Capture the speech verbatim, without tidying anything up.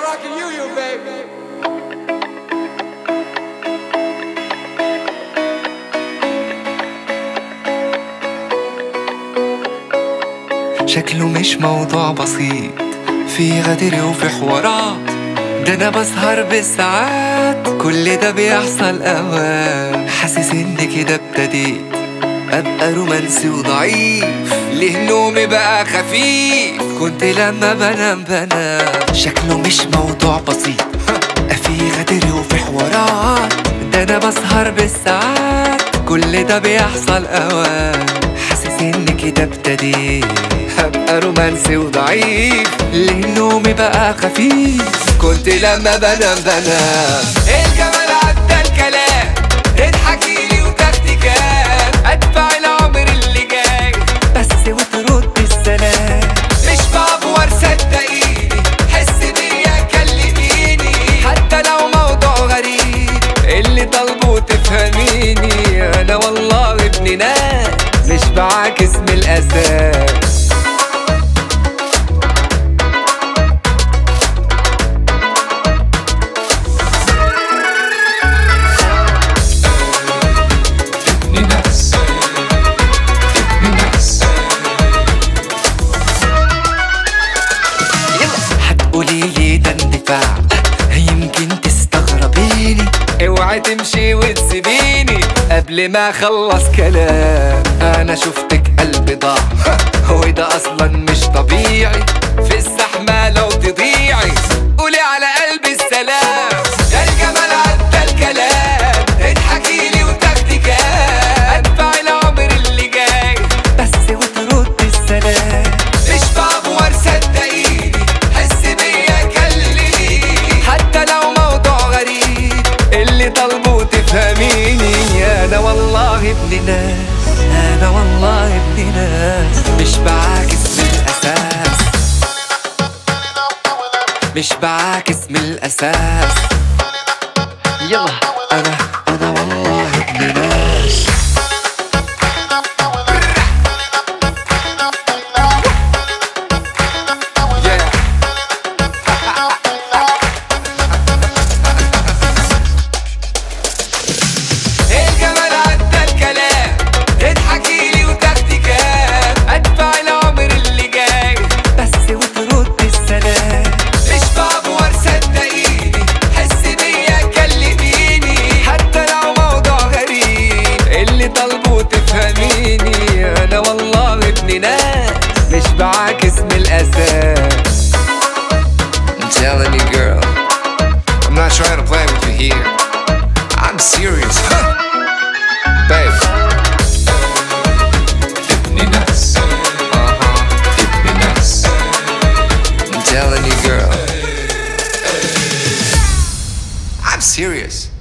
rocking you, you baby. شكله مش موضوع بسيط، في غدر وفي حوارات، ده انا بسهر بالساعات، كل ده بيحصل اوقات. حاسس ان كده ابتديت ابقى رومانسي وضعيف، ليه نومي بقى خفيف، كنت لما بنام بنام. شكله مش موضوع بسيط، في غدر وفي حوارات، ده انا بسهر بالساعات، كل ده بيحصل اوقات. حاسس ان كده ابتديت هبقى رومانسي وضعيف، ليه نومي بقى خفيف، كنت لما بنام بنام. الجمال عدى الكلام، تضحكيلي وتاخدي كام، ادفع العمر اللي جاي بس وترد السلام. مش بعبور صدقيني، حس بيا كلميني، حتى لو موضوع غريب اللي طالبه تفهميني. انا والله ابن ناس مش بعاكس من الاساس. قوليلي ده اندفاع، يمكن تستغربيني، اوعي تمشي وتسيبيني قبل ما اخلص كلام. انا شفتك قلبي ضاع، وده اصلا مش طبيعي، في الزحمه لو تضيعي قولي على قلبي السلام. ده الجمال عدى الكلام، اضحكيلي وتاخدي كام، ادفع العمر اللي جاي بس وترد السلام. مش بعبور صدقيني، اللي طالبه تفهميني. انا والله ابن ناس، انا والله ابن ناس، مش بعاكس من الاساس، مش بعاكس من الاساس. يلا انا انا والله ابن ناس. أنا والله ابن ناس مش بعاكس من الأساس. I'm telling you girl, I'm not trying to play with you here, I'm serious. Babe, ابن ناس. uh-huh. ابن ناس. I'm telling you girl, I'm serious.